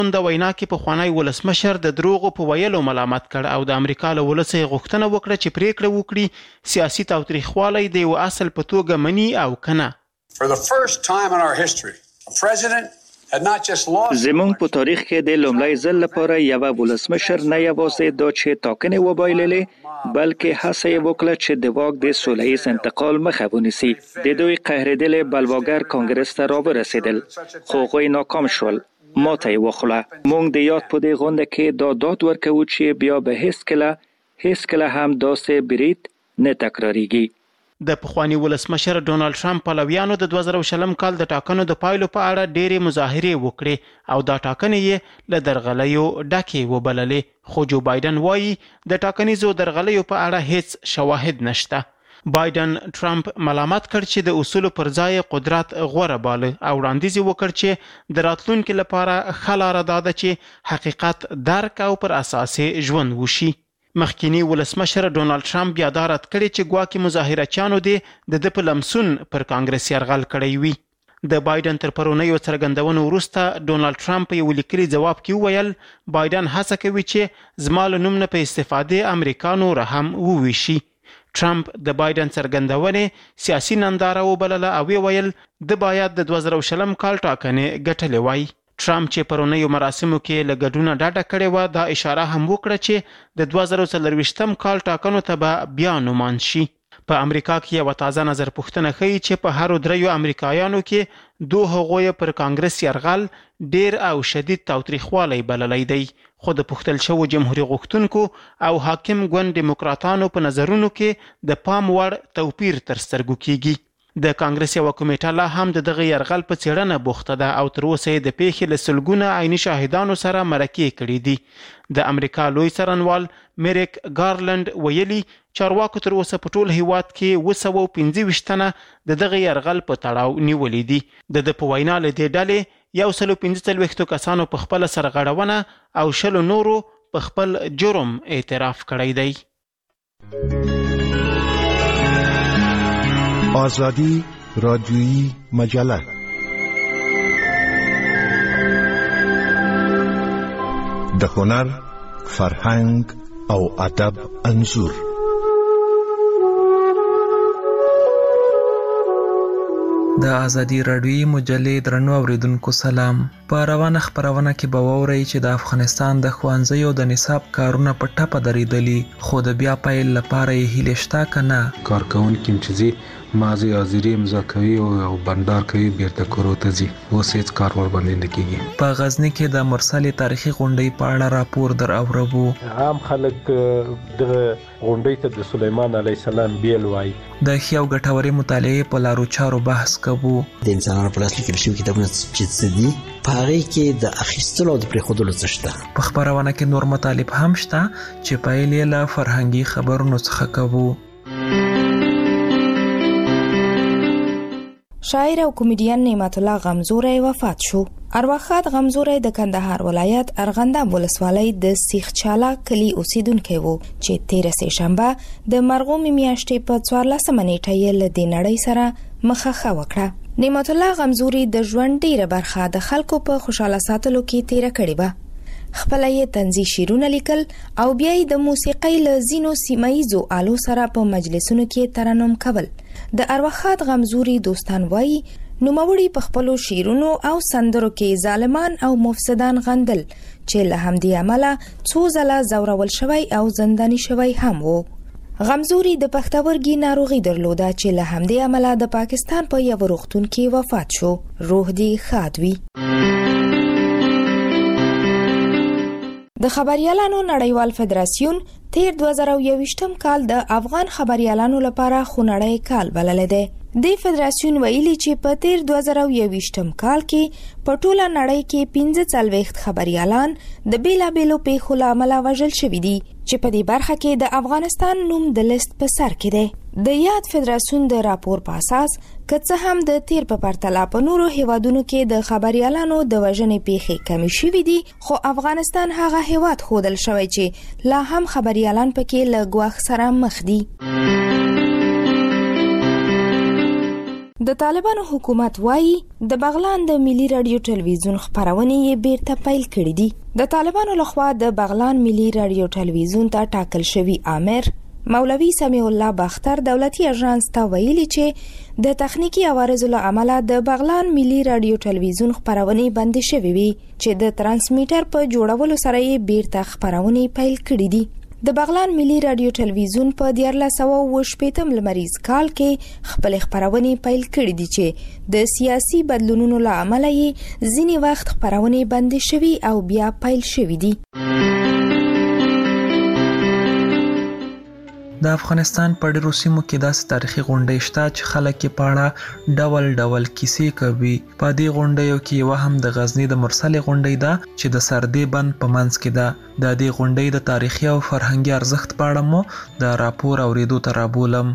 د وینا کې پخوانی ولسمشر د دروغو په ویلو ملامت کړ او د امریکا له ولس یې غوښتنه وکړه چې پریکړه وکړي سیاسي تاوتریخوالی د یو اصل په توګه مني او کنه. زموږ په تاریخ کې د لومړي ځل لپاره یو ولسمشر نه یوازې دا چې ټاکنې وبایللې بلکې هڅه یې وکړه چې د واک د سوله ییز انتقال مخه ونیسي. د دوی قهرېدلې بلواګر کانګرس ته راورسېدل خو هغوی ناکام شول. ماته یې وخوړه. موږ د یاد په دې غونډه کې دا داد ورکوو چې بیا به هیڅ کله هم داسې برید نه تکراریږي. د پخوانی ولسمشر ډونالد ټرمپ پلویانو د 2020 کال د ټاکنو د پایلو په اړه ډېرې مظاهرې وکړې او دا ټاکنې یې له درغلیو ډکې وبللې، خو جو بایدن وایي د ټاکنیزو درغلیو په اړه هیڅ شواهد نشته. بایدن ټرمپ ملامت کړ چې د اصولو پر ځای قدرت غوره باله او وړاندیز وکړ چې د راتلونکي لپاره ښه لاره دا ده چې حقیقت درک او پر اساس ژوند وشي. مخکینی ولسمشر ډونالد ټرمپ بیا دا رد کړی چې ګواکې مظاهرچیانو د په لمسون پر کانګرس یرغل کړی وي. د بایدن تر پرونیو څرګندونو وروسته ډونالد ټرمپ یو لیکلي ځواب کې وویل بایدن هڅه کوي چې زما له نوم نه په استفادې امریکا نوره هم وویشي. ټرمپ د بایدن څرګندونې سیاسي ننداره وبلله او ویل د باید د 2020 کال ټاکنې ګټلې وای. ټرمپ چې پرونیو مراسمو کې له ګډونه ډاډه کړې وه دا اشاره هم وکړه چې د 2024 کال ټاکنو ته به بیا نومان شي. په امریکا کې یو تازه نظر پوښتنه ښیي چې په هرو دریو امریکایانو کې دوه هغوی پر کانګرس یرغل ډیر او شدید تاوتریخوالی بللی دی، خو د پوښتل شوو جمهوریت غوښتونکو او حاکم ګوند دیموکراتانو په نظرونو کې د پام وړ توپیر تر سترګو کیږي. د کانګرس یو کمیټه لا هم دغه یرغل په څېړنه بوخته ده او تر اوسه د پیښې له سلګونه عیني شاهدانو سره مرکې کړي دي. د امریکا لوی څارنوال میریک ګارلند ویلي چارواکو تر اوسه په ټول هیواد کې 225 تنه دغه یرغل په تړاو نیولي دي. د په وینا له دې ډلې 145 کسانو په خپل سرغړونه او 10 نورو په خپل جرم اعتراف کړی دی. آزادی رادیویی مجله د هنر، فرهنګ او ادب انځور. د ازادي رادیویی مجلې درنو اوریدونکو سلام. په روانه خبرونه کې به واورئ چې د افغانستان د ښوونځیو د نصاب کارونه په ټپه درېدلي، خو د بیا پیل لپاره یې هیلې شته که نه؟ کارکوونکي چې مازی حاضری امضا کوي او بندار کوي بیرته کورو ته ځي، اوس هیڅ کار ورباندې نه کیږي. په غزنی کې د مرسل تاریخي غونډې په اړه راپور در اوربو. عام خلک دغه غونډې ته د سلیمان علیه السلام بیل وایي. د ښې او ګټورې مطالعې په لارو چارو بحث کوو. د انسانانو په لاس لیکل شوي کتابونه چې څه دي په هغې کې د اخیستلو او د پرېښودلو څه شته. په خپرونه کې نور مطالب هم شته چې پیل یې له فرهنګي خبرونو څخه کوو. شاعر او کمیډین نعمت الله غمزوری وفات شو. ارواښاد غمزوری د کندهار ولایت ارغنداب ولسوالۍ د سیخ چالا کلی اوسیدونکی وو چې 13 سه شنبه د مرغومې میاشتې په 14 نیټه یې له دې نړۍ سره مخه وکړه. نعمت الله غمزوری د ژوند ډیره برخه د خلکو په خوشاله ساتلو کې تیره کړې وه. خپل یې طنزي شعرونه لیکل او بیا یې د موسیقۍ له ځینو سیمه‌ییزو آلو سره په مجلسونو کې ترنم کول. د ارواښاد غمزوري دوستان وایي نوموړي په خپلو شعرونو او سندرو کې ظالمان او مفسدان غندل چې له همدې امله څو ځله ځورول شوی او زنداني شوی هم وو. غمزوري د پښتورګي ناروغي درلوده چې له همدې امله د پاکستان په یو روغتون کې وفات شو. روح دې ښاد وي. د خبريالانو نړیوال فدراسیون تیر 2021 کال د افغان خبريالانو لپاره خونړی کال بللی دی. د فدراسیون ویلي چې په تیر 2021 کال کې په ټوله نړۍ کې 45 خبريالان د بیلابېلو پیښو له امله وژل شوي دي چې په دې برخه کې د افغانستان نوم د لیست په سر کې دی. د یاد فدراسیون د راپور په اساس که څه هم د تیر په پرتله په نورو هیوادونو کې د خبريالانو د وژنې پیښې کمې شوي دي، خو افغانستان هغه هیواد ښودل شوی چې لا هم خبريالان پکې له ګواښ سره مخ دي. د طالبانو حکومت وایي د بغلان د ملي رادیو ټلویزیون خبرونه یې بیرته پیل کړې دي. د طالبانو لخوا د بغلان ملي رادیو ټلویزیون ته ټاکل شوی آمر مولوی سمیع الله باختر دولتي اژانس ته ویلي چې د تخنیکی عوارض له امله د بغلان ملي رادیو ټلویزیون خبرونه بند شوې وي چې د ترانسمیټر په جوړولو سره یې بیرته خبرونه پیل کړې دي. د بغلان ملي رادیو ټلویزیون په 1418 لمریز کال کې خپل خبرونه پیل کړې دي چې د سیاسي بدلونونو له امله یې ځینې وخت خبرونه بند شوي او بیا پیل شوي دي. د افغانستان په ډیرو سیمو کې داسې تاریخي غونډې شته چې خلک یې په اړه ډول ډول کیسې کوي. په دې غونډیو کې یو هم د غزنی د مرسلې غونډې ده چې د سردې بند په منځ کې ده. د دې غونډې د تاریخي او فرهنګي ارزښت په اړه مو د راپور اوریدو ته رابولم.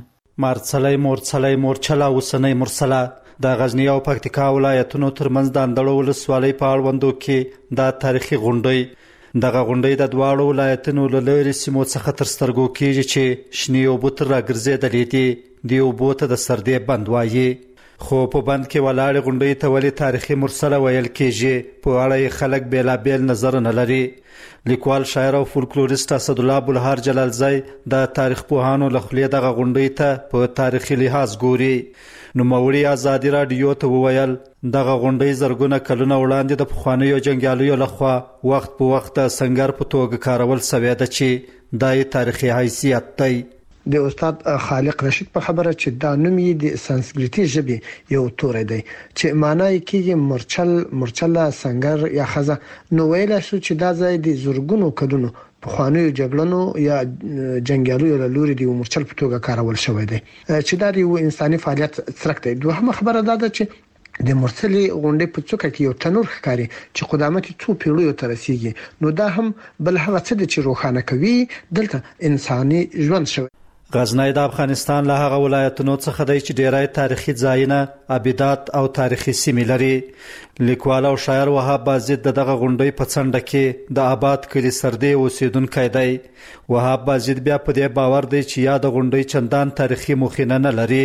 مورچلې مورچله اوسنۍ مرسله د غزنی او پکتیکا ولایتونو ترمنځ د اندړو ولسوالۍ په اړوندو کې د تاریخي غونډې دغه غونډې د دواړو ولایتونو له لرې سیمو څخه تر سترګو کېږي چې شنې اوبه تر راګرځېدلې دي. دې اوبو ته د سردې بند وایي. خو په بند کې ولاړې غونډې ته ولې تاریخي مرسله ویل کېږي په اړه یې خلک بېلابېل نظرونه لري. لیکوال شاعر او فولکلوریست اسدالله بلهار جلالزی د تاریخ پوهانو له خولې دغه غونډې ته په تاریخي لحاظ ګوري. نوموړي ازادي رادیو ته وویل دغه غونډې زرګونه کلونه وړاندې د پخوانیو جنګیالیو لخوا وخت په وخت سنگر په توګه کارول شوی ده چې دای تاریخي حیثیت دی. د استاد خالق رشید په خبره چې دا نوم یې د سانسکریټي ژبې یو توري دی چې معنی کېږي مرچله سنگر یا خزه. نو ویل شو چې دا ځای د زرګونو کلونو پخوانیو جګړنو یا جنگیالیو له لوري د مرچل په توګه کارول شوی دی چې دا یو انساني فعالیت څرک دی. دوهمه خبره دا ده چې د مرسلې غونډې په څوکه کې یو تنور ښکاري چې قدامت څو پیړیو ته رسیږي. نو دا هم بل هغه څه دی چې روښانه کوي دلته انساني ژوند شوی. غزنی د افغانستان له هغه ولایتونو څخه دی چې ډیری تاریخي ځایونه، ابدات او تاریخي سیمې لري. لیکوال او شاعر وهاب بازید دغه غونډې په څنډه کې د آباد کلي سردې اوسیدونکی دی. وهاب بازید بیا په دې باور دی چې یا د غونډې چندان تاریخي مخینه نه لري.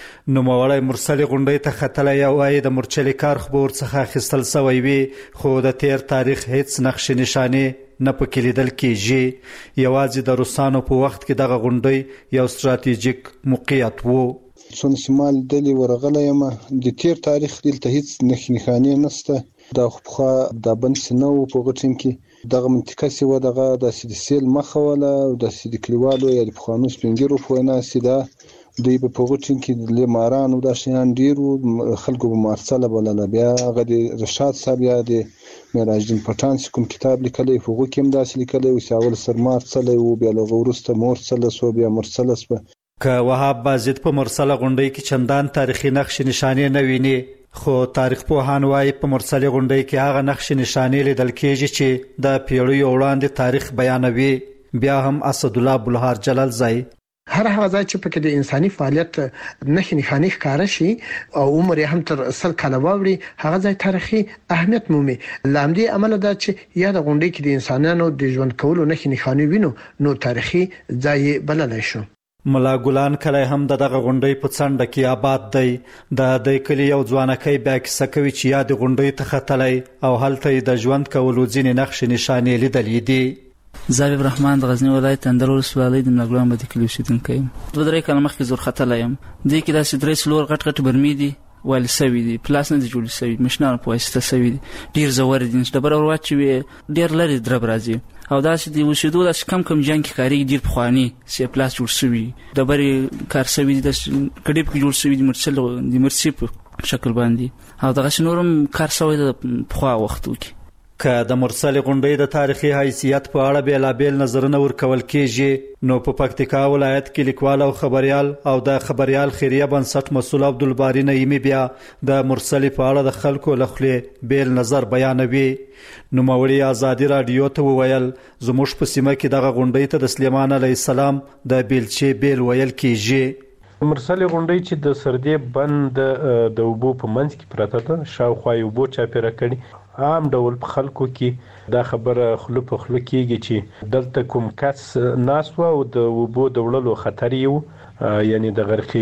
نوموړی مرسلې غونډې ته ختلی او وايي د مرچلې کار خو به ورڅخه اخیستل سوی وي خو د تیر تاریخ هیڅ نقش نشانې نه پکې لیدل کېږي. یوازې د روسانو په وخت کې دغه غونډۍ یو ستراتیژیک موقعیت وو. څون سیمال دلی ورغلی یم د تیر تاریخ دلته هیڅ نښانې نشته. دا خو د بند سنو په غټین کې دغه منطقه سی و دغه د سیل مخه ولا او د سید کلیوالو یا د پخوانو سپینګیرو په وینا سیده دوی په غوټین کې د لماران او د شینان ډیرو خلکو په مارسله بلله. بیا هغه د رشاد صاحب یا د معراج الدین پټان کوم کتاب لیکلی په هغه کې هم داسې لیکلی او ساول سرمار څلی او بیا له ورسته مرسله سو بیا مرسله سو. که وهاب بازید په مرسله غونډۍ کې چندان تاریخي نقش نشانې نه ویني خو تاریخ پوهان وايي په مرسله غونډۍ کې هغه نقش نشانې لیدل کېږي چې د پیړیو وړاندې تاریخ بیانوي. بیا هم اسدالله بلهار جلالزی هر هغه ځای چې پکې د انساني فعالیت نښانې ښکاره شي او عمر یې هم تر 100 کاله واوړي هغه ځای تاریخي اهمیت مومي. له همدې امله دا چې یا د غونډۍ کې د انسانانو د ژوند کولو نښانې وینو نو تاریخي ځای بللی شو. ملا ګلان کلی هم دغه غونډۍ په څنډه کې آباد دی. د دې کلي یو ځوانکی بیا کیسه کوي چې یا د غونډۍ ته ختلی او هلته یې د ژوند کولو ځینې نقشې نښانې لیدلې دي. زابب رحمان د غزنی ولایت اندړ ولسوالۍ د ملاګلان بد کلی اوسیدونکی یم. 2-3 کاله مخکې زور ختلی یم. دې کې داسې 3 څلور غټ غټ برمې دي ویل سوي دي پلاس نه دي جوړ سوي مشنان په واسطه سوي دي ډیر زور دي چې ډبر ورواچوي ډیر لري درب راځي او داسې دی وشیدو داسې کم جنگ کې کاری ډیر پخوانی سی پلاس جوړ سوي ډبر کار سوي دي د کډیپ کې جوړ سوي دي مرسل دي مرسي په شکل باندې او دغه شنورم کار سوي د پخوا وختو کې. که د مرسلې غونډۍ د تاریخي حیثیت په اړه بیلابیل نظرونه ورکول کېږي نو په پکتیکا ولایت کې لیکوال او خبریال او د خبریال خیریه بنسټ مسؤل عبدالباری نعیمي بیا د مرسلې په اړه د خلکو له خولې بیل نظر بیانوي. نوموړي ازادي رادیو ته وویل زموږ په سیمه کې دغه غونډۍ ته د سلیمان علیه السلام د بیلچې بیل ویل کېږي. مرسلې غونډۍ چې د سردې بند د اوبو په منځ کې پرته ده شاوخوا یې اوبو چاپېره کړي عام ډول په خلکو کې دا خبره خوله په خوله کېږي چې دلته کوم کس ناست و او د اوبو د وړلو خطر یې و یعنې د غرقېدو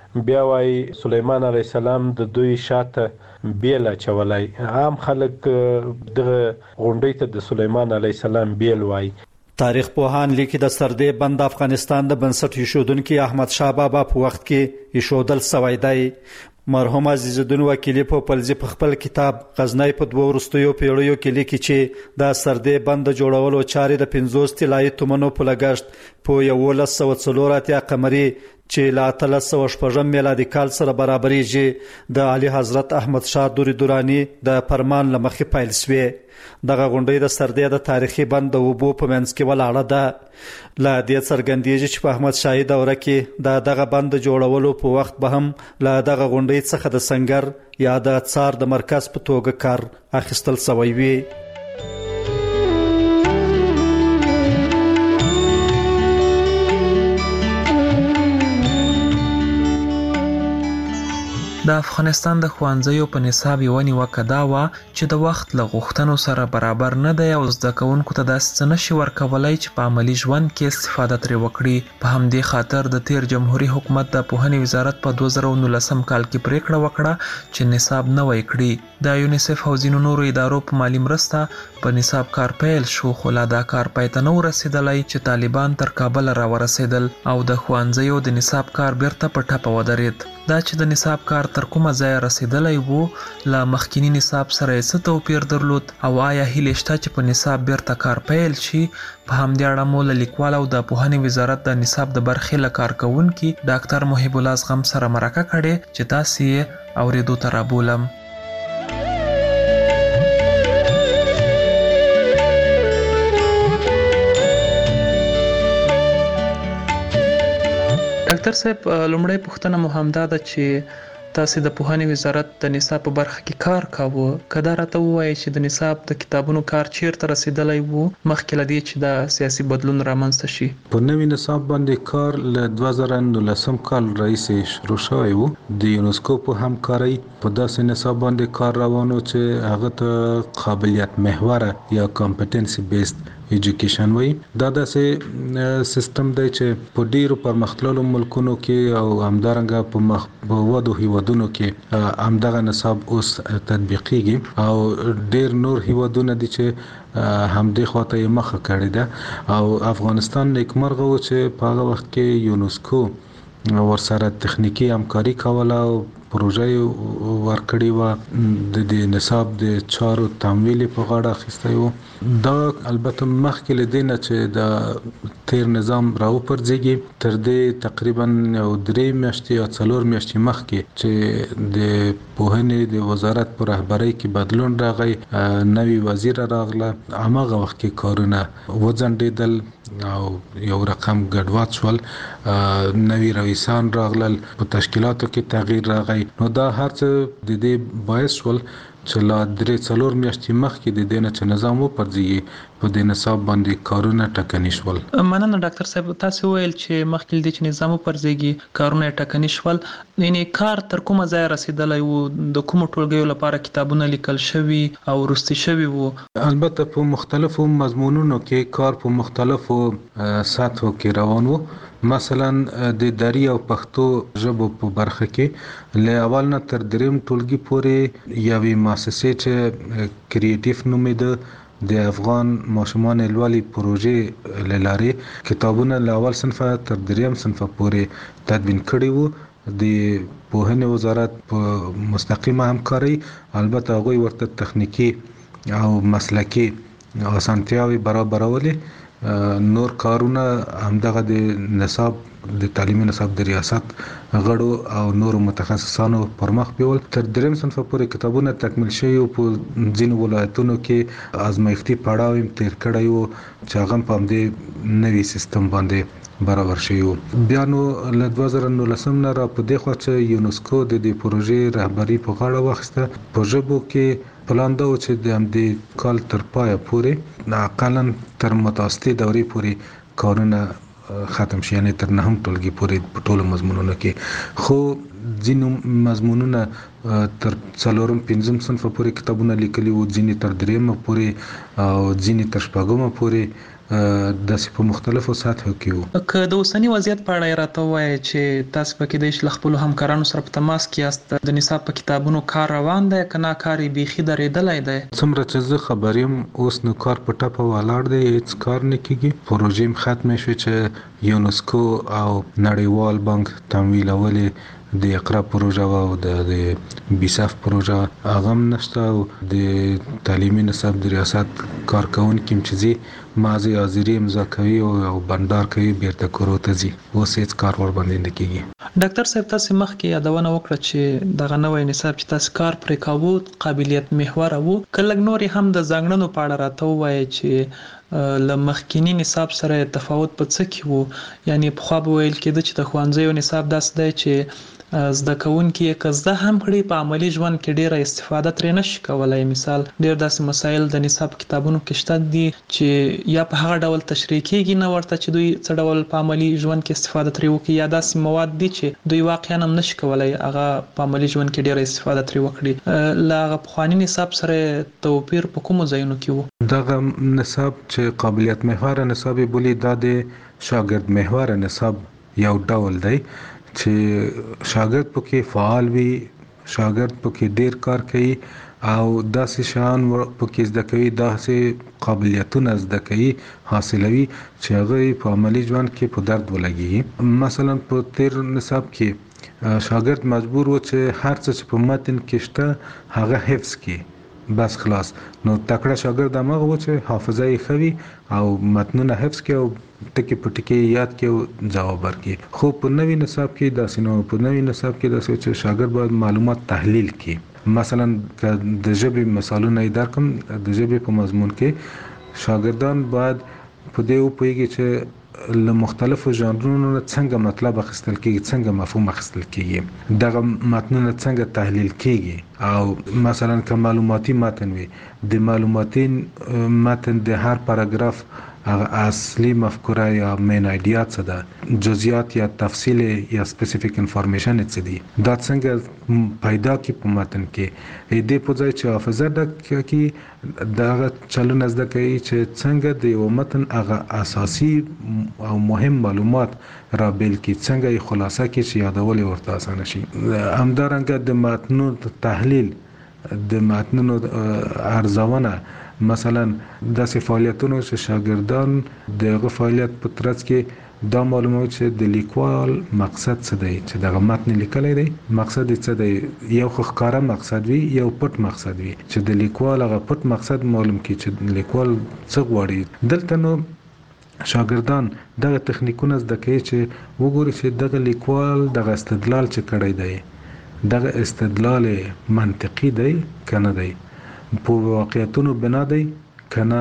بیا وایي سلیمان علیه السلام د دوی شاته بیل اچولای. عام خلک دغه غونډۍ ته د سلیمان علیه السلام بیل وایي. تاریخ پوهان لیکي د سردې بند افغانستان د بنسټ ایښودونکي احمد شاه بابا په وخت کې ایښودل سوی دی. مرحوم عزیز الدین وکیلی په پلزی په خپل کتاب غزنی په 2 وروستیو پیړیو کې لیکي چې د سردې بند جوړولو چارې د 50 طلایي تومنو په لګښت په 1104 قمري چې له 1306 میلادي کال سره برابرېږي د اعلی حضرت احمد شاه دوری دورانی د فرمان لمخې پیل شوې. دغه غونډۍ د سردې د تاریخي بند د اوبو په منځ کې ولاړه ده. له دې څرګندېږي چې په احمد شاهي دوره کې دغه بند جوړولو په وخت به هم له دغه غونډۍ څخه د سنگر یا د څار د مرکز په توګه کار اخیستل شوی وي. د افغانستان د ښوونځیو په نصاب یوه نیوکه دا وه چې د وخت له غوښتنو سره برابر نه دی او زده کوونکو ته داسې څه نشي ورکولی چې په عملي ژوند کې استفاده ترې وکړي. په همدې خاطر د تیر جمهوریت حکومت د پوهنې وزارت په 2019 کال کې پریکړه وکړه چې نصاب نوی کړي. د یونیسف او ځینو نورو ادارو په مالي مرسته په نصاب کار پیل شو، خو لا دا کار پای ته نه ورسېدلی چې طالبان تر کابل راورسېدل او د ښوونځیو د نصاب کار بیرته په ټپه ودرېد. دا چې د نصاب کار تر کومه ځایه رسېدلی وو، له مخکینی نصاب سره یې څه توپیر درلود او آیا هیلې شته چې په نصاب بیرته کار پیل شي؟ په همدې اړه مو له لیکوال او د پوهنې وزارت د نصاب د برخې له کارکوونکي ډاکټر محب الله زغم سره مرکه کړې چې تاسې یې اورېدو ته رابولم. ډاکټر صاحب، لومړی پوښتنه مو همدا ده چې تاسې د پوهنې وزارت د نصاب په برخه کې کار کاوه. که دا راته ووایئ چې د نصاب د کتابونو کار چیرته رسېدلی وو مخکې له دې چې د سیاسي بدلون رامنځته شي؟ په نوي نصاب باندې کار له 2019 کال راهیسې شروع شوی وو. د یونسکو په همکارۍ په داسې نصاب باندې کار روان و چې هغه ته قابلیت محوره یا کمپټنسي بیسډ ایجوکیشن وایي. دا داسې سیستم دی چې په ډیرو پرمختللو ملکونو کې او همدارنګه په ودو هیوادونو کې همدغه نصاب اوس تطبیقیږي او ډیر نور هیوادونه دي چې همدې خواته یې مخه کړې ده او افغانستان نیکمرغه و چې په هغه وخت کې یونسکو ورسره تخنیکی همکاري کوله او پروژه ورکړی و د نصاب د چارو تمویل په غاړه اخیستی و. دا البته مخکې له دې نه چې د تیر نظام راوپرځېږي تر دې تقریبا 3 میاشتې یا 4 میاشتې مخکې چې د پوهنې د وزارت په رهبرۍ کې بدلون راغی، نوی وزیر راغله، هماغه وخت کې کارونه وځنډېدل او یو رقم ګډوډ شول، نوی رئیسان راغلل، په تشکیلاتو کې تغییر راغی. نو دا هر څه د دې باعث شول چې لا 3-4 میاشتې مخکې د دې نه چې نظام وپرځېږي په دې نصاب باندې کارونه ټکني شول. مننه ډاکټر صاحب، تاسو ویل چې مخکې دې چې نظام وپرځېږي کارونه ټکني شول. یعنی کار تر کومه ځایه رسېدلی وو؟ د کومو ټولګیو لپاره کتابونه لیکل شوي او وروستي شوي وو؟ البته په مختلفو مضمونونو کې کار په مختلفو سطحو کې روان وو. مثلا د دری او پښتو ژبو په برخه کې له اول نه تر دریم ټولګي پورې یوې مؤسسې چې کریټیف نومېده د افغان ماشومان لولي پروژې لارې کتابونه له اول صنفه تر دریم صنفه پورې تدوین کړي وو. د پوهنې وزارت په مستقیمه همکاري البته هغوی ورته تخنیکی او مسلکی اسانتیاوي برابرولې. نور کارونه همدغه د نصاب د تعلیمي نصاب د ریاست غړو او نور متخصصانو پر مخ بیول. تر دریم صنف پورې کتابونه تکمیل شوي او په ځینو ولایتونو کې ازمایښتي پړاو هم تیر کړی وو چې هغه په همدې نوي سیستم باندې برابر شوی وو. بیا نو له 2019 نه را په دې خوا چې یونسکو د دې پروژې رهبري په غاړه واخیسته. په ژبو کې پلان دا و چې د همدې کال تر پایه پورې اقلا تر متوسطې دورې پورې کارونه ختم شي، یعنی تر 9 ټولګي پورې په ټولو مضمونونو کې. خو ځینو مضمونونه تر 4-5 صنف پورې کتابونه لیکلي وو، ځینې تر 3 پورې او ځینې تر 6 پورې داسې په مختلفو سطحو کې وو. که د اوسنی وضعیت په اړه راته وایي چې تاسو پکې د خپل همکارانو سره په تماس کې یاست، د نصاب په کتابونو کار روان دی که نه کار یې بیخي درېدلی دی؟ څومره چې زه خبر یم اوس نو کار په ټپه ولاړ دی، هیڅ کار نه کیږي. پروژې هم ختمې شوې چې یونسکو او نړیوال بانک تمویلولې د اقرا پروژه او د بیساف پروژه هغه هم نشته او د تعلیمي نصاب د ریاست کارکونکي هم چې زی مازی حاضري امضا کوي او بندار کوي بیرته کورو ته ځي، اوس هیڅ کار ور باندې نه کیږي. ډاکټر صاحب تاسو مخکې یادونه وکړه چې دغه نوې نصاب چې تاسو کار پرې کاوه قابلیت محور وو، که لږ نور هم د ځانګړنو په اړه راته ووایي چې له مخکینی نصاب سره تفاوت په څه کې وو؟ یعنی پخوا به ویل کېده چې د ښوونځیو نصاب داسې دی چې زده کوونکي که زده هم کړي په عملی ژوند کې ډیره استفاده ترې نشي کولای. مثال ډیر داسې مسایل د نصاب کتابونو کې شته دي چې یا په هغه ډول تشریح کېږي نه ورته چې دوی څه ډول په عملی ژوند کې استفاده ترې وکړي، یا داسې مواد دي چې دوی واقعا هم نشي کولای هغه په عملی ژوند کې ډیره استفاده ترې وکړي. له هغه پخواني نصاب سره توپیر په کومو ځایونو کې وو؟ دغه نصاب چې قابلیت محور نصاب بولی دا د شاګرد محور نصاب یو ډول دی چې شاګرد پکې فعال وي، شاګرد پکې ډیر کار کوي او داسې شان پکې زده کوي، داسې قابلیتونه زده کوي حاصلوي چې هغه په عملی ژوند کې په درد ولګي. مثلا په تیر نصاب کې شاګرد مجبور و چې هر څه چې په متن کې شته هغه حفظ کړي، بس خلاص. نو تکړه شاګرد هغه و چې حافظه یې ښه وي او متنونه حفظ کړي او ټکي په ټکي یاد کړي او ځواب ورکړي. خو په نوي نصاب کې داسې نو، په نوي نصاب کې داسې چې شاګرد باید معلومات تحلیل کړي. مثلا د ژبې مثالونه یې درکم، د ژبې په مضمون کې شاګردان باید په دې وپوهیږي چې له مختلفو ژانرونو څنګه مطلب اخیستل کیږي، څنګه مفهوم اخیستل کیږي، دغه متنونه څنګه تحلیل کیږي. او مثلا که معلوماتي متن وي، د معلوماتي متن د هر پاراګراف اصلي مفکوره یا مین ایډیا څه ده، جزئیات یا تفصیل یا سپیسیفیک انفارمیشن څه دي، دا څنګه پیدا کی په متن کې. دې په ځای چې حافظه د کی دغه چلونه زده کوي چې څنګه د یو متن هغه اساسي او مهم معلومات را بیل کی، څنګه یې خلاصه کی چې یادول ورته اسانه شي. همدارنګه د متنونو تحلیل، د متنونو ارزونه، مثلا داسې فعالیتونه چې شاګردان دغه فعالیت په ترڅ کې دا معلوموي چې د لیکوال مقصد څه دی، چې دغه متن لیکلی دی مقصد یې څه دی. یو خو ښکاره مقصد وي، یو پټ مقصد وي، چې د لیکوال هغه پټ مقصد معلوم کړي چې لیکوال څه غواړي. دلته نو شاګردان دغه تخنیکونه زده کوي چې وګوري چې دغه لیکوال دغه استدلال چې کړی دی، دغه استدلال منطقي دی که نه دی، په واقعیتونو بنا دی کنه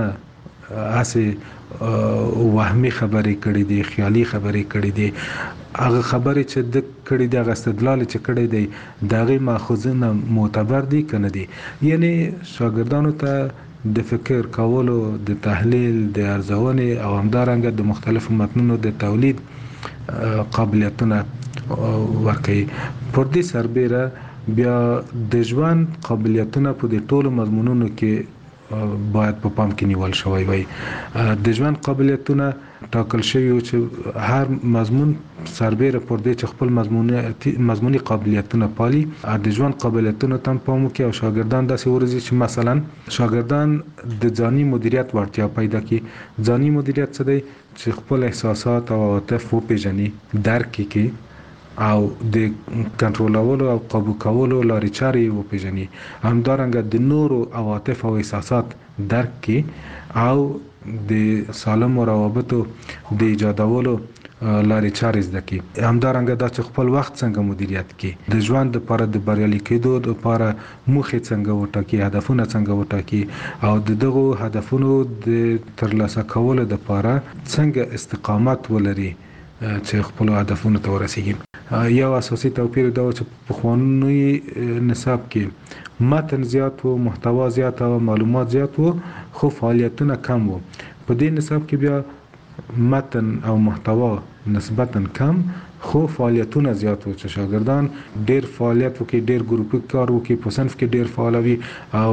اسې وهمي خبرې کړې دي، خیالي خبرې کړې دي. هغه خبرې چې د کړې دي، هغه استدلال چې کړی دی، دغه ماخذونه معتبر دي کنه دي. یعنی شاګردانو ته د فکر کولو، د تحلیل، د ارزونې او همدارنګه د مختلفو متنونو د تولید قابلیتونه ورکوي. پر دې سربیره بیا د ژوند قابلیتونه په دې ټولو مضمونونو کې باید په پام کې نیول شوی وي. د ژوند قابلیتونه ټاکل شوی و چې هر مضمون سربیره پر دې چې خپل مضموني قابلیتونه پالي، د ژوند قابلیتونه تم پام وکړي او شاګردان داسې ورزي چې مثلا شاګردان د ځاني مدیریت وړتیا پیدا کړي. ځاني مدیریت څه دی؟ چې خپل احساسات او عواطف وپیژني، درک کړي او د کنټرولولو او قابو کولو لارې چارې وپیژني. همدارنګه د نورو عواطف او احساسات درک کړي او د سالمو روابطو د ایجادولو لارې چارې زده کړي. همدارنګه دا چې خپل وخت څنګه مدیریت کړي، د ژوند لپاره د بریالي کېدو لپاره موخې څنګه وټاکي، هدفونه څنګه وټاکي او د دغو هدفونو د ترلاسه کولو لپاره څنګه استقامت ولري چې خپل هدفونو ته ورسیږي. یو اساسي توپیر دا چې په خوانوي نصاب کې متن زیات و، محتوا زیات او معلومات زیات و، خو فعالیتونه کم و. په دې نصاب کې بیا متن او محتوا نسبتا کم خو فعالیتونه زیات وو چې شاګردان ډیر فعالیت وکړي، ډیر ګروپي کار وکړي، په صنف کې ډیر فعال وي او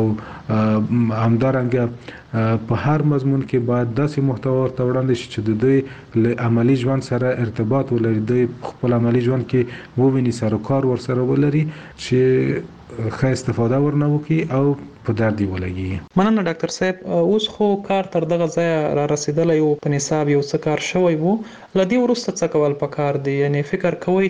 همدارنګه په هر مضمون کې باید داسې محتوا ورته وړاندې شي چې د دوی له عملی ژوند سره ارتباط ولري، دوی خپل عملی ژوند کې وویني، سر و کار ورسره ولري چې ښه استفاده ورنه وکړي او په دردي ولګي. مننه ډاکټر صاحب. اوس خو کار تر دغه ځای را رسیدلی او په نصاب یو څه کار شوی وو، لدی وروسته څه کول پکار دی؟ یعنی فکر کوئ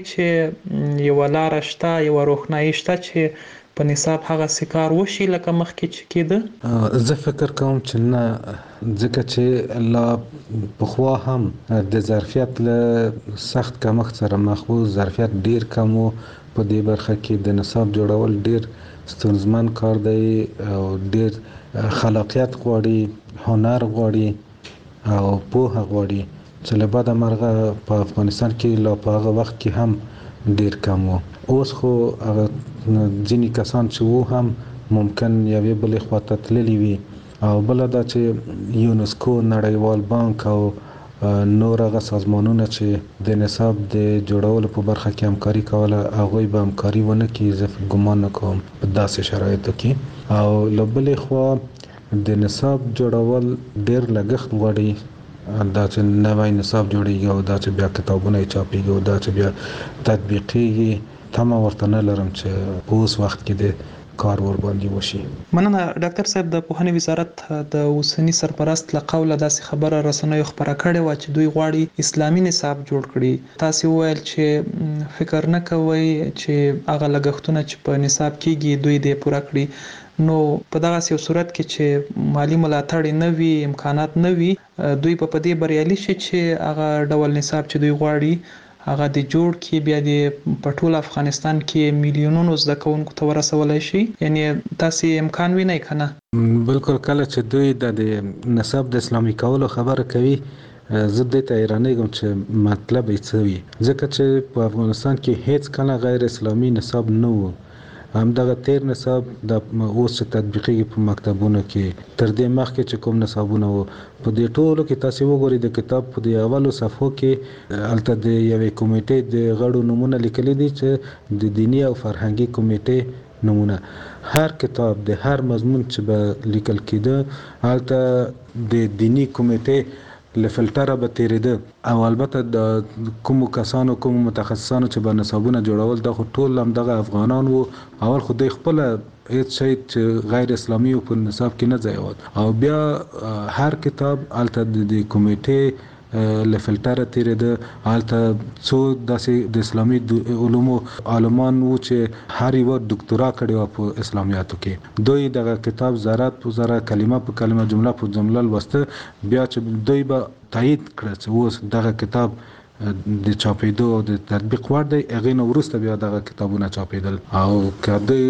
چې یو لار شته، یو روښنايي شته چې په نصاب هغه سکار وشي لکه مخکې چې کېده؟ زه فکر کوم چې نه، ځکه چې لا پخوا هم د ظرفیت له سخت کمښت سره مخ وو، ظرفیت ډیر کم وو په دې برخه کې. د نصاب جوړول ډیر ستونزمن کار دی او ډیر خلاقیت غواړي، هنر غواړي او پوهه غواړي چې له بده مرغه په افغانستان کې لا په هغه وخت کې هم ډیر کم وو. اوس خو هغه ځینې کسان چې وو هم ممکن یوې بلې خواته تللي وي او بله دا چې یونسکو، نړیوال بانک او نور هغه سازمانونه چې د نصاب د جوړولو په برخه کې همکاري کوله، هغوی به همکاري ونه کړي، زه ګمان نه کوم په داسې شرایطو کې. او له بلې خوا د نصاب جوړول ډېر لګښت غواړي، دا چې نوی نصاب جوړیږي او دا چې بیا کتابونه یې چاپیږي او دا چې بیا تطبیقیږي، تمه ورته نه لرم چې په اوس وخت کې د کار ور باندې وشي. مننه ډاکټر صاحب. د پوهنې وزارت د اوسنی سرپرست له قوله داسې خبره رسنیو خبره کړې و چې دوی غواړي اسلامي نصاب جوړ کړي. تاسو وویل چې فکر نه کوئ چې هغه لګښتونه چې په نصاب کېږي دوی دې پوره کړي. نو په دغه یو صورت کې چې مالی ملاتړ نه وي، امکانات نه وي، دوی په دې بریالي شي چې هغه ډول نصاب چې دوی غواړي هغه د جوړ کې بیا د پټول افغانستان کې میلیونونو زده کوونکو ته ورسولای شي. یعنی تاسو امکان وینئ کنه؟ بالکل. کله چې دوی د نصاب د اسلامي کولو خبره کوي، زه دې ته حیرانېږم چې مطلب یې څه وي، ځکه چې په افغانستان کې هیڅ کله غیر اسلامي نصاب نه وو. همدغه تیر نصاب د اوس چې تطبیقي په مکتبونو کې تر دې مخکې چې کوم نصابونه وو، په دې ټولو کې تاسو وګورئ د کتاب په دې اولو صفحو کې هلته د یوې کمیټې د غړو نومونه لیکلي دي چې د دینی او فرهنګي کمیټې نومونه. هر کتاب د هر مضمون چې به لیکل کېده هلته د دینی کمیټې له فلټره به تیرېده او البته د کومو کسانو، کومو متخصصانو چې به نصابونه جوړول دا خو ټول همدغه افغانان وو. اول خو دوی خپله هیڅ شی چې غیر اسلامي په نصاب کې نه ځایول او بیا هر کتاب هلته د کمیټې له فلټره تیرېده. هلته څو داسې د اسلامي علومو عالمان وو چې هر یوه ډاکټرا کړې وه په اسلامیاتو کې. دوی دغه کتاب ذره په ذره، کلمه په کلمه، جمله په جمله لوسته، بیا چې دوی به تایید کړه چې اوس دغه کتاب د چاپېدو او د تطبیق وړ دی، هغې نه وروسته بیا دغه کتابونه چاپېدل. او که دوی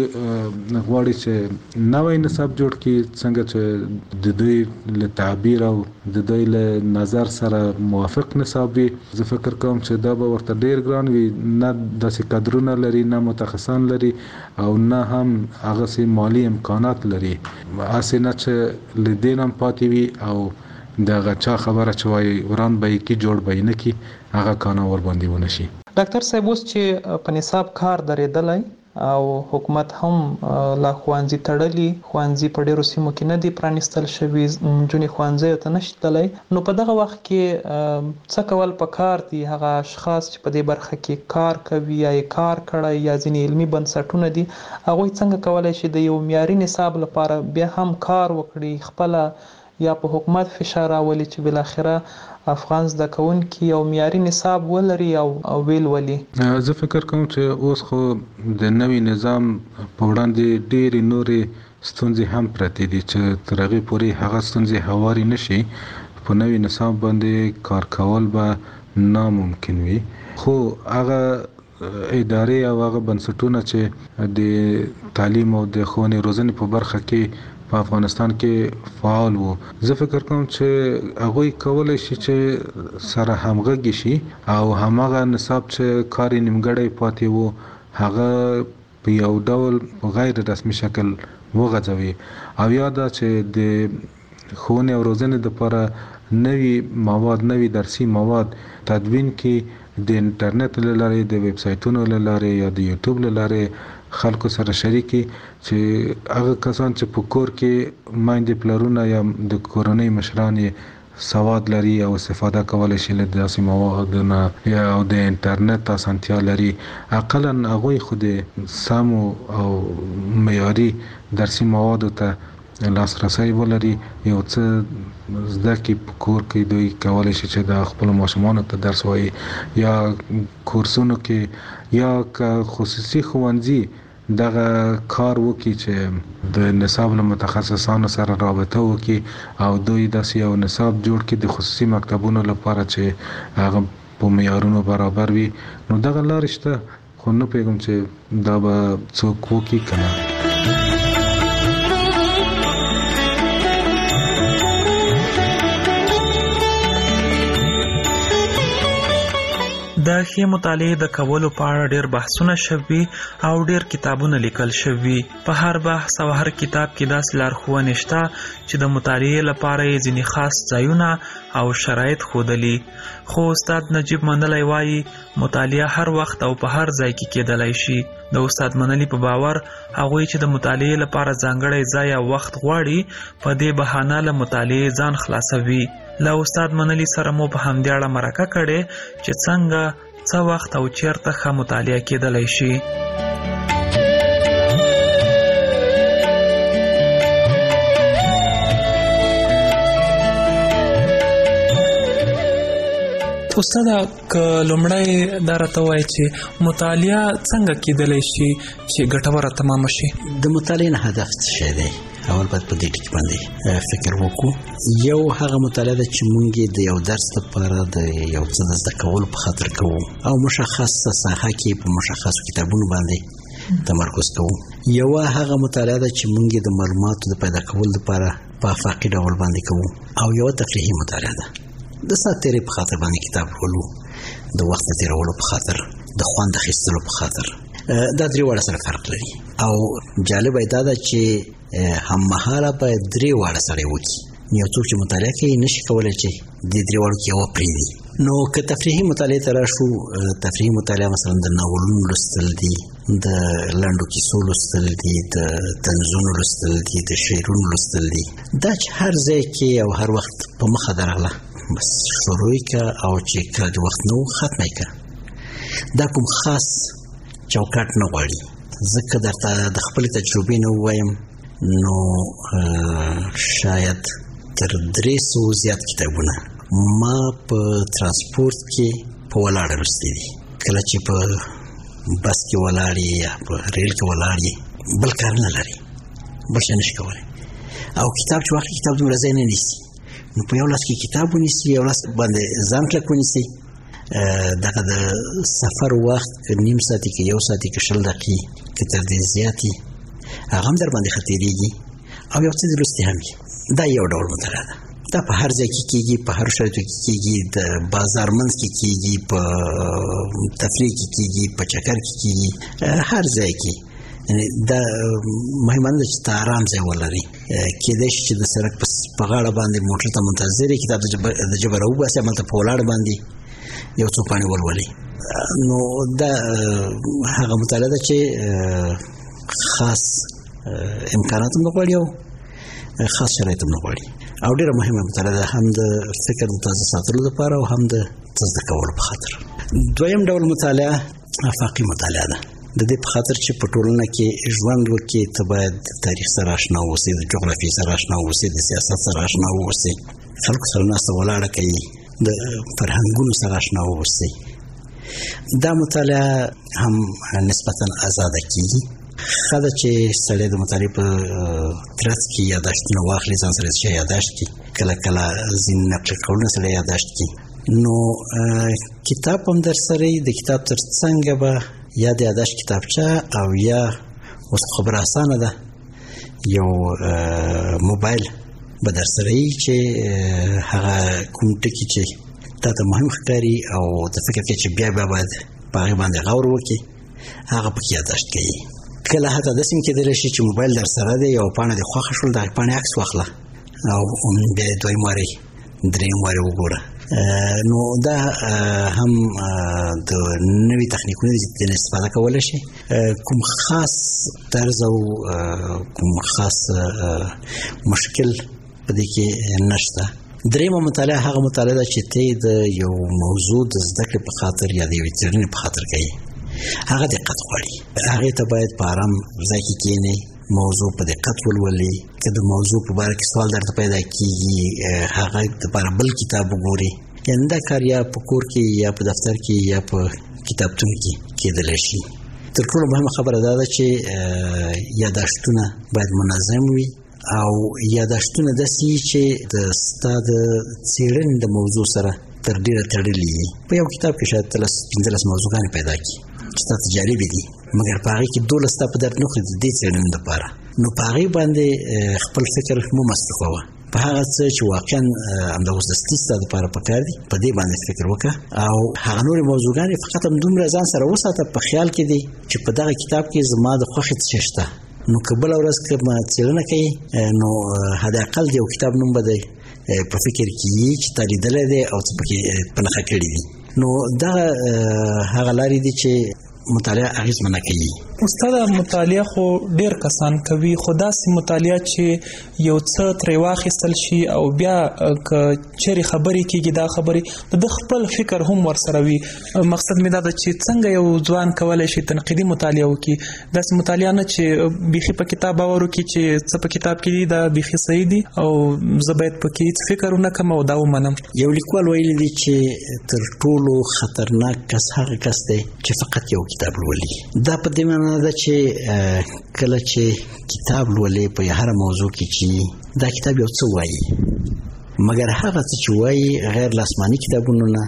غواړي چې نوی نصاب جوړ کړي، څنګه چې د دوی له تعبیر او د دوی له نظر سره موافق نصاب وي، زه فکر کوم چې دا به ورته ډېر ګران وي. نه داسې کادرونه لري، نه متخصصان لري او نه هم هغسې مالی امکانات لري. هسې نه چې له دې نه پاتې وي او دغه چا خبره چې وایي وران به یې کې جوړ به یې نه کړي، هغه کانه ور باندې ونه شي. ډاکټر صاحب، اوس چې په نصاب کار درېدلی او حکومت هم لا ښوونځي تړلي، ښوونځي په ډېرو سیمو کې نه دي پرانیستل شوي، نجونې ښوونځیو ته نشي تللی، نو په دغه وخت کې څه کول پکار دي؟ هغه اشخاص چې په دې برخه کې کار کوي یا یې کار کړی یا ځینې علمي بنسټونه دي، هغوی څنګه کولی شي د یو معیاري نصاب لپاره بیا هم کار وکړي، خپله یا په حکومت فشار راولي چې بالاخره افغان زده کوونکي یو معیاري نصاب ولري او ویل ولي؟ زه فکر کوم چې اوس خو د نوي نظام په وړاندې ډېرې نورې ستونزې هم پرتې دي چې تر هغې پورې هغه ستونزې هوارې نه شي. په نوي نصاب باندې کار کول به ناممکن وي. خو هغه ادارې او هغه بنسټونه چې د تعلیم او د ښوونې روزنې په برخه کې په افغانستان کې فعال وو، زه فکر کوم چې هغوی کولی شي چې سره همغږي شي او همغه نصاب چې کار یې نیمګړی پاتې وو هغه په یو ډول په غیر رسمي شکل وغځوي. او یا دا چې د ښوونې او روزنې لپاره نوي مواد، نوي درسي مواد تدوین کې د انټرنیټ له لارې، د ویب سایټونو له لارې یا د یوټیوب له لارې خلکو سره شریکي، چې هغه کسان چې په کور کې میندې پلرونه یا د کورنۍ مشران سواد لري او استفاده کولای شي له داسې موادونو یا د انټرنیټ اسانتیا لري، اقلا هغوی خود سمو او معیاري درسي موادو ته لاسرسی ولري. یو څه زده کړي په کور کې دوی کولای شي چې د خپل ماشومانو ته درس وایي یا کورسونو کې یا خصوصي ښوونځي دغه کار وکړي چې د نصاب له متخصصانو سره رابطه وکړي او دوی داسې یو نصاب جوړ کړي د خصوصي مکتبونو لپاره چې هغه په معیارونو برابر وي. نو دغه لارې شته، خو نه پوهېږم چې دا به څوک وکړي که نه. د ښې مطالعې د کولو په اړه ډېر بحثونه شوي او ډېر کتابونه لیکل شوي. په هر بحث او هر کتاب کې داسې لارښوونې شته چې د مطالعې لپاره یې ځینې خاص ځایونه او شرایط ښودلي. خو استاد نجیب منلی وایي مطالعه هر وخت او په هر ځای کې کېدلی شي. د استاد منلی په باور هغوی چې د مطالعې لپاره ځانګړی ځای او وخت غواړي په دې بهانه له مطالعې ځان خلاصوي. له استاد منلی سره مو په همدې اړه مرکه کړې چې څنګه، څه وخت او چیرته ښه مطالعه کېدلی شي. استاده، که لومړی دا راته وایي چې مطالعه څنګه کېدلی شي چې ګټوره تمامه شي؟ د مطالعې نه هدف څه شی دی؟ اول باید په دې ټکي باندې فکر وکړو. یو هغه مطالعه ده چې موږ د یو درس لپاره د یو څه د زده کولو په خاطر کوو او مشخصه ساحه کې په مشخصو کتابونو باندې تمرکز کوو. یو هغه مطالعه ده چې موږ د معلوماتو د پیدا کولو لپاره په افاقي ډول باندې کوو. او یو تفریحي مطالعه ده، د ساعت تېرۍ په خاطر باندې کتاب لولو، د وخت تېرولو په خاطر، د خوند اخیستلو په خاطر. دا درې واړه سره فرق لري او جالبه دا ده چې هممهاله باید درې واړه سړی وکړي. یو څوک چې مطالعه کوي نشي کولی چې د درې واړو کې یوه پرېږدي. نو که تفریحي مطالعې ته راشو، تفریحي مطالعه مثلا د ناولونو لوستل دي، د لنډو کیسو لوستل دي، د طنزونو لوستل دي، د شعرونو لوستل دي. دا چې هر ځای کې او هر وخت په مخه درغله بس شروع یې که او چې کله د وخت نه و ختمه یې که. دا کوم خاص چوکاټ نه غواړي. ځکه درته د خپلې تجربې نه ووایم نو شاید تر 300 زیات کتابونه ما په ترانسپورت کې په ولاړه لوستي دي. کله چې په بس کې ولاړ یې یا په ریل کې ولاړ یې بل کار نه لري، بل شی نشي کولی. او کتاب چې واخلي کتاب دومره ځای نه نیسي. نو په یو لاس کې کتاب ونیسي، یو لاس باندې ځان کلک ونیسي، دغه د سفر وخت که نیم ساعتي که یو ساعتي که 20 دقیقې که تر دې زیاتې هغه هم در باندې ښه تېرېږي او یو څه د لوستي هم وي. دا یو ډول مطالعه ده. دا په هر ځای کې کېږي، په هر شرایطو کې کېږي، د بازار منځ کې کېږي، په تفریح کې کېږي، په چکر کې کېږي، هر ځای کې. دا مهمه ده چې ته آرام ځای ولري. کېدای شي چې د سړک په غاړه باندې موټر ته منتظر یې، کتاب د جبه راوباسي، همالته په ولاړ باندې یو څو پاڼې ولولي. نو دا هغه مطالعه ده چې خاص امکانات هم نه غواړي او خاص شرایط هم نه غواړي. او ډېره مهمه مطالعه ده، هم د فکر د تازه ساتلو لپاره او هم د زده کولو په خاطر. دویم ډول مطالعه افاقي مطالعه ده. د دې په خاطر چې په ټولنه کې ژوند وکړي ته باید د تاریخ سره اشنا واوسې، د جغرافیې سره اشنا واوسې، د سیاست سره اشنا واوسې، خلکو سره ناسته ولاړه کوي، د فرهنګونو سره اشنا واوسې. دا مطالعه هم نسبتا آزاده کېږي. ښه ده چې سړی د مطالعې په ترڅ کې یاداشتونه واخلي، ځان سره څه یاداشت کړي، کله کله ځینې نقل قولونه سړی یاداشت کړي. نو کتاب هم در سره د کتاب تر څنګ به یا د یاداشت کتابچه او یا اوس خبره اسانه ده یو موبایل به در سره وي چې هغه کوم ټکي چې تا ته مهم ښکاري او ته فکر کوې چې بیا باید په هغې باندې غور وکړي، هغه پکې یاداشت کوي. کله حتی داسې هم کېدلی شي چې موبایل در سره دی، یو پاڼه دې خوښه شول، د هغې پاڼې عکس واخله، او بیا دویم واري دریم واري وګوره. نو دا هم د نوې تخنیکونو د استفاده کولای شي. کوم خاص طرز او کوم خاص مشکل په دې کې نشته. دریمه مطالعه هغه مطالعه ده چې ته د یو موضوع د زده کړې په خاطر یا د یوې څېړنې په خاطر کوي. هغه دقت غواړي. هغې ته باید په ارام ځای کې کښېنې، موضوع په دقت ولولي. که د موضوع په باره کې سوال درته پیدا کېږي هغه دپاره بل کتاب وګوري. یعنې دا کار یا په کور کې یا په دفتر کې یا په کتابتون کې کېدلی شي. تر ټولو مهمه خبره دا ده چې یاداشتونه باید منظم وي او یاداشتونه داسې وي چې د ستا د څېړنې د موضوع سره تر ډېره تړلي وي. په یو کتاب کې شاید 15 موضوعګانې پیدا کړي چې تا ته جالبې دي، مګر په هغې کې 12 ستا په درد نه خوري د دې څېړنې دپاره. نو په هغې باندې خپل فکر مه مصرفوه. په هغه څه چې واقعا همدغه دستي ستا دپاره پکار دي په دې باندې فکر وکړه. او هغه نورې موضوعګانې فقط همدومره ځان سره وساته په خیال کې دي چې په دغه کتاب کې زما د خوښې څه شته. نو که بله ورځ که څېړنه کوي نو حداقل د یو کتاب نوم به دی په فکر کې وي چې تا لیدلی دی او څه پکې په نښه کړي دي. نو دغه هغه لارې دي چې مطالعه اغېزمنه کوي. استاد، مطالعه خو ډېر کسان کوي، خو داسې مطالعه چې یو څه ترې واخیستل شي او بیا که چیرې خبرې کېږي دا خبرې د خپل فکر هم ورسره وي. مقصد مې دا ده چې څنګه یو ځوان کولی شي تنقیدي مطالعه وکړي. داسې مطالعه نه چې بیخي په کتاب باور وکړي چې څه په کتاب کې دي دا بیخي صحیح دي او زه باید پکې هېڅ فکر ونه کړم او دا ومنم. یو لیکوال ویلي دي چې تر ټولو خطرناک کس هغه کس دی چې فقط یو کتاب لولي. دا په دې معنا ده چې کله چې کتاب لولې په هر موضوع کې چې دا کتاب یو څه وایي، مګر هغه څه چې وایي غیر لاسماني کتابونه نه،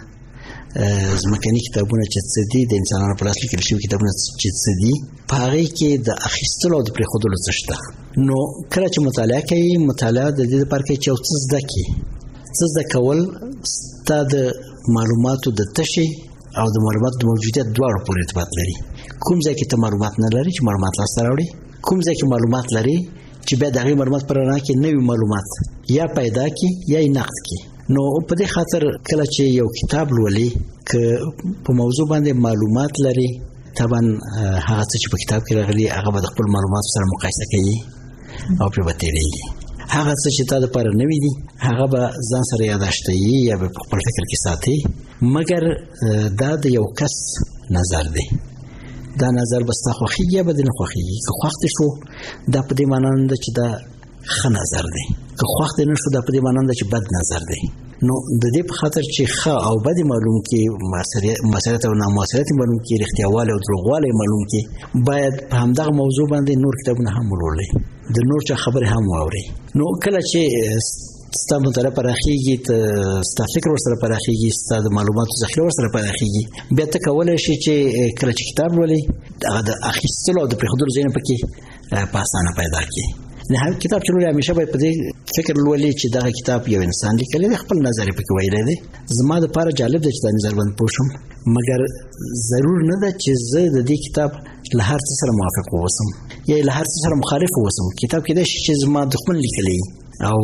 ځمکني کتابونه چې څه دي، د انسانانو په لاس لیکل شوي کتابونه چې څه دي، په هغې کې د اخیستلو او د پرېښودلو څه شته. نو کله چې مطالعه کوي، مطالعه د دې لپاره کوي چې یو څه زده کړي. څه زده کول ستا د معلوماتو د تشې او د معلوماتو د موجودیت دواړو پورې ارتباط لري. کوم ځای کې ته معلومات نه لري چې معلومات لاسته راوړي، کوم ځای کې معلومات لري چې بیا د هغې معلومات په رڼا کې نوي معلومات یا پیدا کړي یا یې نقد کړي. نو په دې خاطر کله چې یو کتاب لولي که په موضوع باندې معلومات لري، طبعا هغه څه چې په کتاب کې راغلي هغه به د خپل معلوماتو سره مقایسه کوي او پرې به تېرېږي. هغه څه چې تا دپاره نوي دي هغه به ځان سره یاداشتوي یا به په خپل فکر کې ساتي. مګر دا د یو کس نظر دی. دا نظر به ستا خوښېږي یا به دې نه خوښېږي. که خوښ دې شو دا په دې معنا نه ده چې دا ښه نظر دی، که خوښ دې نه شو دا په دې معنا نه ده چې بد نظر دی. نو د دې په خاطر چې ښه او بد معلوم کې، موثریت او ناموثریت معلوم کې، رښتیاوالی او دروغوالی معلوم کې، باید په همدغه موضوع باندې نور کتابونه هم ولولئ، د نور چا خبرې هم واورئ. نو کله چې ستا مطالعه پراخېږي، ستا فکر ورسره پراخېږي، ستا د معلوماتو ذخیره ورسره پراخېږي، بیا ته کولی شي چې کله چې کتاب لولې هغه د اخیستلو او د پرېښودلو ځایونه پکې په اسانه پیدا کړي. هر کتاب چې لولې همیشه باید په دې فکر لولې چې دغه کتاب یو انسان لیکلی دی، خپل نظر یې پکې ویلی دی. زما دپاره جالب دی چې دا نظر باندې پوه شم، مګر ضرور نه ده چې زه د دې کتاب له هر څه سره موافق واوسم یا له هر څه سره مخالف واوسم. کتاب کېدای شي چې زما دښمن لیکلی او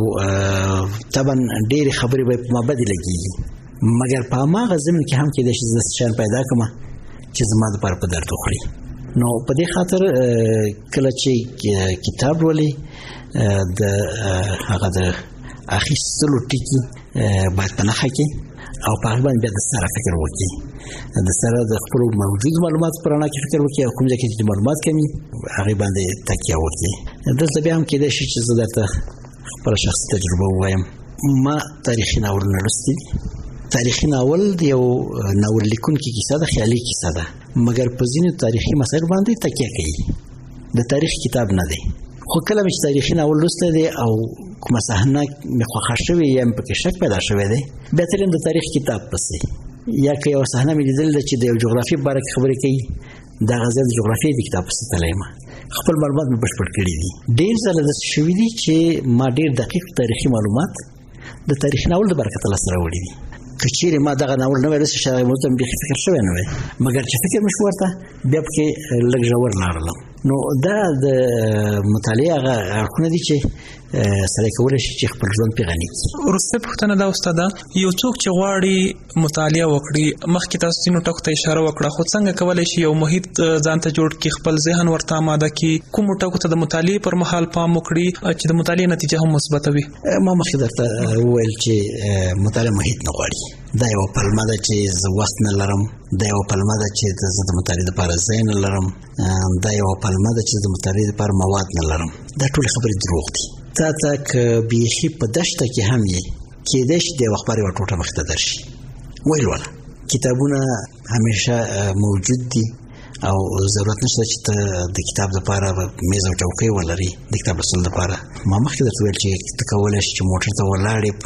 طبعا ډېرې خبرې به په ما بدې لګېږي، مګر په هماغه ضمن کې هم کېدای شي زه داسې شیان پیدا کړم چې زما دپاره په درد وخوري. نو په دې خاطر کله چې کتاب لولې د هغه د اخیستلو ټکي باید په نښه کړي او په هغې باندې بیا د سره فکر وکړي، د سره د خپلو موجودو معلوماتو په رڼا کې فکر وکړي او کوم ځای کې چې معلومات کمي هغې باندې تکیه وکړي. دلته بیا هم کېدای شي چې زه درته خپله شخصي تجربه ووایم. ما تاریخي ناولونه لوستي دي. تاریخي ناول د یو ناول لیکونکي کیسه ده، خیالي کیسه ده، مګر په ځینو تاریخي مسایلو باندې تکیه کوي. د تاریخ کتاب نه دی. خو کله مې چې تاریخي ناول لوستی دی او کومه صحنه مې خوښه شوې یا مې پکې شک پیدا شوی دی، بیا ترې د تاریخ کتاب پسې، یا که یو صحنه مې لیدلې ده چې د یو جغرافیې په باره کې خبرې کوي، دغه ځای د جغرافیې د کتاب پسې تللی یم. خپل معلومات مې بشپړ کړي دي. ډېر ځله داسې شوي دي چې ما ډېر دقیق تاریخي معلومات د تاریخي ناول د برکته لاسته راوړي دي. که چیرې ما دغه ناول نه وای لوستی چې هغې موضوع ته مې بیخي فکر شوی نه وی، مګر چې فکر مې شو ورته بیا پکې لږ ژور لاړلم. نو دا د مطالعه اړخونه دي چې سره کولای شي چې خپل ژوند په غني کړي. وروسته پوښتنه دا استاد یو څوک چې غواړي مطالعه وکړي مخکې تاسو ځینو ټکو ته اشاره وکړه خو څنګه کولای شي یو محیط ځان ته جوړ کړي خپل ذهن ورته آماده کړي کوم ټکو ته د مطالعه پر مهال پام وکړي چې د مطالعه نتیجه هم مثبت وي؟ ما مخکې درته وویل چې مطالعه محیط نه غواړي. دا یو پلمه ده چې زه وخت نه لرم، دا یو پلمه ده چې زه د مطالعې لپاره ځای نه لرم، دا یو پلمه ده چې د مطالعې لپاره مواد نه لرم. دا ټول خبرې دروغ دي. تا که بیخي په دشته کې هم یې کېدای شي د یوه خبر یوه ټوټه مخې ته درشي ولوله. کتابونه همیشه موجود دي او ضرورت نشته چې ته د کتاب لپاره میز او چوکۍ ولري د کتاب لوستلو لپاره. ما مخکې درته ویل چې ته کولی شي چې موټر ته ولاړې په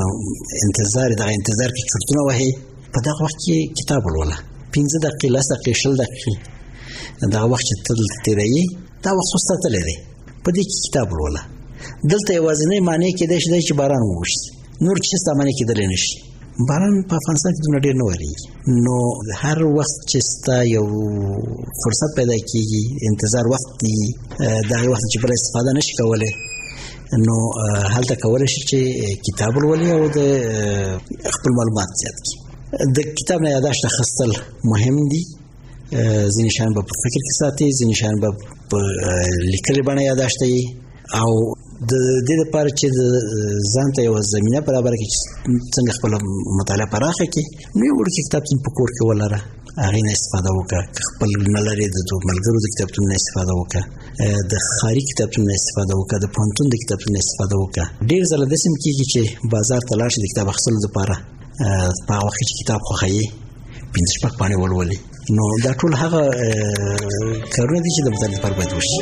دغه انتظار کې چرتونه وهې، په دغه وخت کې کتاب ولوله. 15 دقیقې 10 دقیقې 20 دقیقې دغه وخت چې ته دلته تېروې دا وخت خو ستا تللی دی، په دې کې کتاب ولوله. دلته یوازینی معنی کېدای شي چې باران ووشي، نور چې ستا معنی کېدلی نه شي. باران په افغانستان کې دومره ډېر نه ورېږي، نو هر وخت چې ستا یو فرصت پیدا کېږي انتظار وخت دی د هغې وخت چې بله استفاده نه شي کولی نو هلته کولی شي چې کتاب ولولي او د خپل معلومات زیات کړي. د کتاب نه یاداشت اخیستل مهم دي. ځینې شیان به په فکر کې ساتي، ځینې شیان به په لیکلې بڼه یاداشت یي او د دې لپاره چې ځان ته یوه زمینه برابره کړي چې څنګه خپله مطالعه پراخه کړي نو یو وړوکی کتابتون په کور کې ولره، هغې نه استفاده وکړه. که خپل نه لرې د ملګرو د کتابتون نه استفاده وکړه، د ښاري کتابتون نه استفاده وکړه، د پوهنتون د کتابتون نه استفاده وکړه. ډېر ځله داسې هم کېږي چې بازار ته لاړ شي د کتاب اخیستلو لپاره، په هغه وخت کې چې کتاب خوښوي 5-6 پاڼې ولولي. نو دا ټول هغه کارونه دي چې د مطالعې لپاره باید وشي.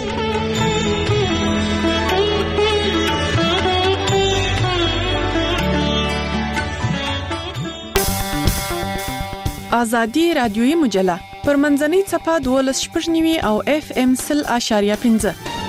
آزادی رادیویی مجله پر منځنۍ څپه 12.9 او FM 100.5.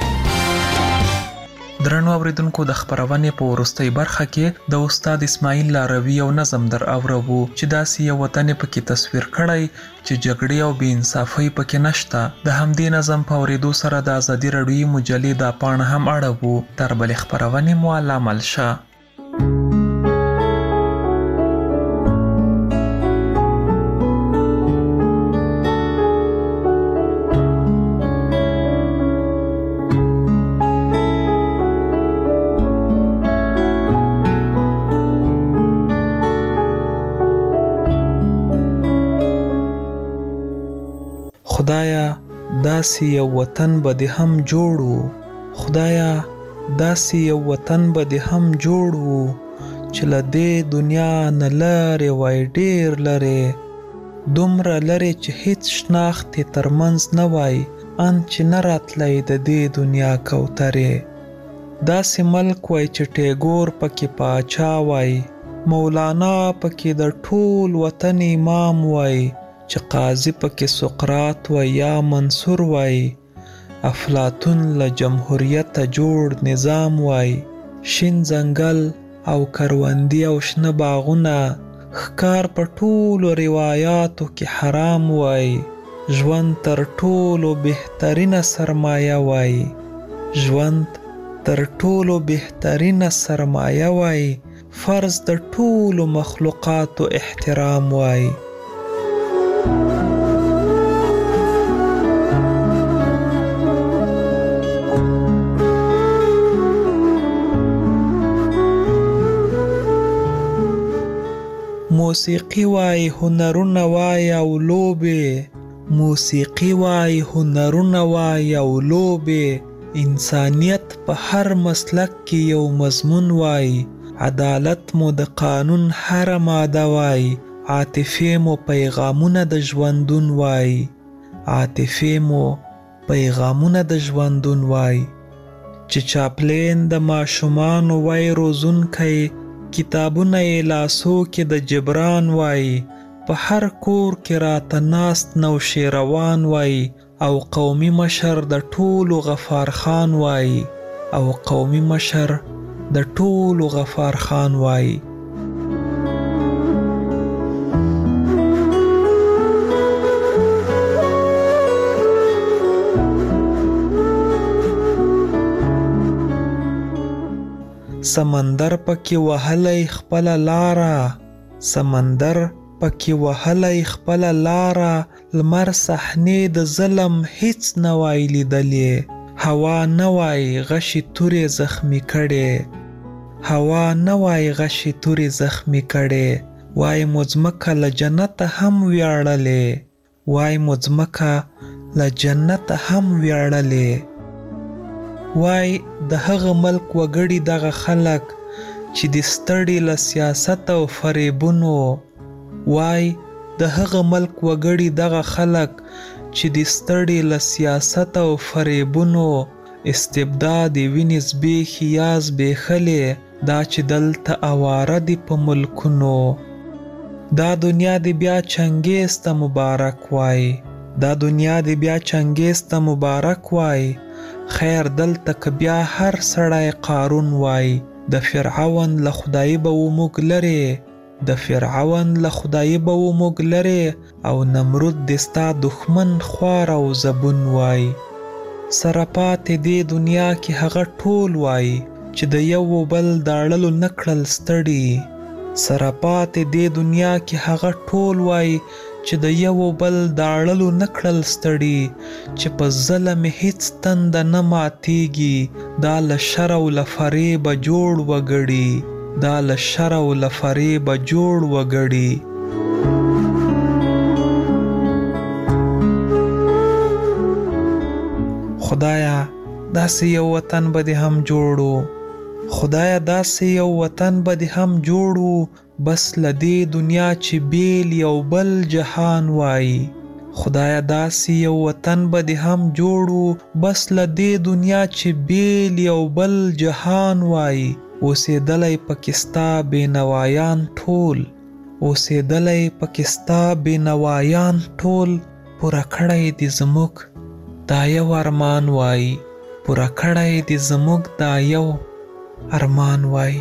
درنو اوریدونکو د خبرونې په وروستۍ برخه کې د استاد اسماعیل لاروی او نظم در اورو چې داسې یو وطن پکې تصویر کړی چې جګړې او بې انصافۍ پکې نشته. د همدې نظم په اوریدو سره د آزادی رادیویی مجلې دا پاڼه هم اړوو. تر بلې خبرونې مو علامل شه. خدایا داسې یو وطن به دې هم جوړو، خدایا داسې یو وطن به دې هم جوړو چې له دې دنیا نه لرې وای ډېر لرې، دومره لرې چې هیڅ شناخت یې ترمنځ نه وای ان چې نه راتلی د دې دنیا کوترې. داسې ملک وای چې ټیګور پکې پاچا وای، مولانا پکې د ټول وطن امام وای، چې قاضي پکې سقراط وای یا منصور وای، افلاطون له جمهوریته جوړ نظام وای، شین ځنګل او کروندې او شنه باغونه ښکار په ټولو روایاتو کې حرام وای، ژوند تر ټولو بهترینه سرمایه وای، ژوند تر ټولو بهترینه سرمایه وای، فرض د ټولو مخلوقاتو احترام وای. موسیقي وای هنرونه وای او لوبې، موسیقي وای هنرونه وای او لوبې، انسانیت په هر مسلک کې یو مضمون وای، عدالت مو د قانون هر ماده وای، عاطفې مو پیغامونه د ژوندون وای، عاطفې مو پیغامونه د ژوندون وای، چې چاپلین د ماشومانو وای روزونکی، کتابونه یې لاسو کې د جبران وای، په هر کور کې راته ناست نوشیروان وای، او قومي مشر د ټولو غفار خان وای، او قومي مشر د ټولو غفار خان وای. سمندر پکې وهلی خپل لاره، سمندر پکې وهلی خپل لاره، لمر صحنې د ظلم هیڅ نه وای لیدلې، هوا نه وای غشي تورې زخمی کړې، هوا نه وای غشي تورې زخمی کړې، وای مځمکه له جنته هم ویاړلې، وای مځمکه له جنته هم ویاړلې، وای د هغه ملک وګړي دغه خلک چې د ستړي له سیاست او فریبونو، وای د هغه ملک وګړي دغه خلک چې د ستړي له سیاست او فریبونو، استبداد وینې زبېښي یا زبېښلې، دا چې دلته اواره دي په ملکونو، دا دنیا دی بیا چنګیز ته مبارک وای، دا دنیا دی بیا چنګیز ته مبارک وای، خیر دلته که بیا هر سړی قارون وای، د فرعون له خدای به و موږ لرې، د فرعون له خدای به و موږ لرې، او نمرود د ستا دښمن خوار او زبون وای، سره پاتې دې دنیا کې هغه ټول وای چې د یو بل د اړلو نه کړل ستړي، سره پاتې دې دنیا کې هغه ټول وای چې د یو بل د اړلو نه کړل ستړي، چې په ظلم هیڅ تنده نه ماتیږي، دا له شر او له فریبه جوړ وګړي، دا له شر او له فریبه جوړ وګړي. خدایا داسې یو وطن به دې هم جوړو، خدایا داسې یو وطن به دې هم جوړو، بس له دې دنیا چې بیل یو بل جهان وای، خدایا داسې یو وطن به دې هم جوړو، بس له دې دنیا چې بیل یو بل جهان وای، اوسېدلی پکې ستا بېنوایان ټول، اوسېدلی پکې ستا بېنوایان ټول، پوره کړی دې زموږ دا یو ارمان وای، پوره کړی دې زموږ دا یو ارمان وای.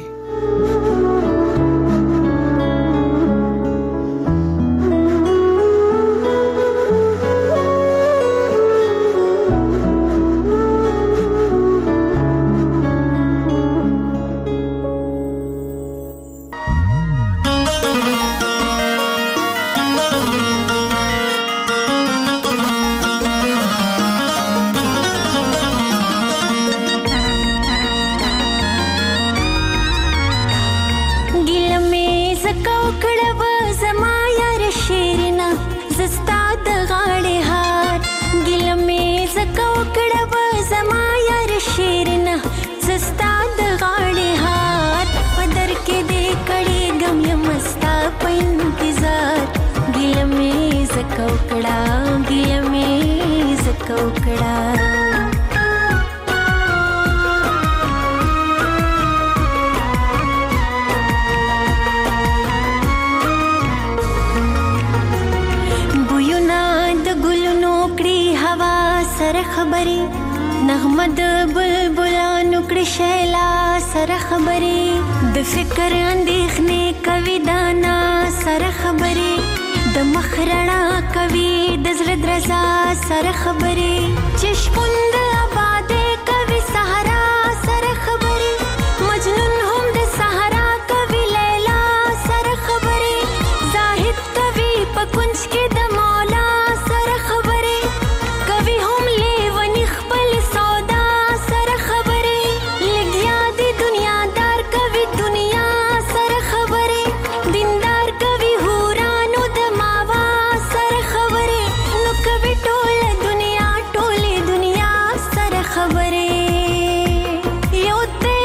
نغمه د بلبلانو کړي شیلا سره خبرې، د فکر اندېښنې کوي دانا سره خبرې، د مخ رڼا کوي د زړه درزا سره خبرې، چې شپون د آبادۍ کوي صحرا سره خبرې، مجنون هم د صحرا کوي لیلا سره خبرې، زاهد کوي په کونج کې د مولا سره خبرې، کوي هم لیونی خپل سودا سره خبرې، لګیا دی دنیادار کوي دنیا سره خبرې، دیندار کوي هورانو د ماوا سره خبرې، نو کوي ټوله دنیا سره خبرې. یو ته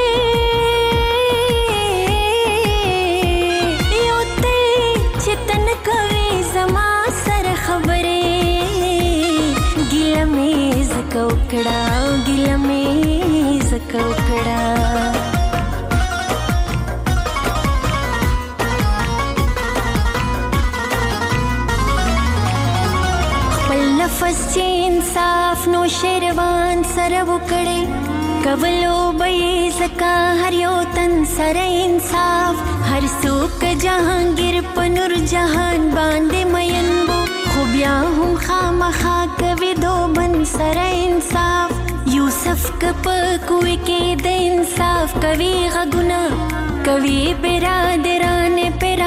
چې تن کوي زما سره خبرې، ګیله مې زکه وکړه، ګیله مې زکه وکړه. خپل نفس چې انصاف نو شیروان سره وکړي، کولو به زکه هر یو تن سره انصاف، هر څوک جهانگیر په نور جهان باندې مین وو، خو بیا هم خامخا کوي دو بن سره انصاف. یوسف صف کپ کوی کې د انصاف کوي غږونه کوي برادران پر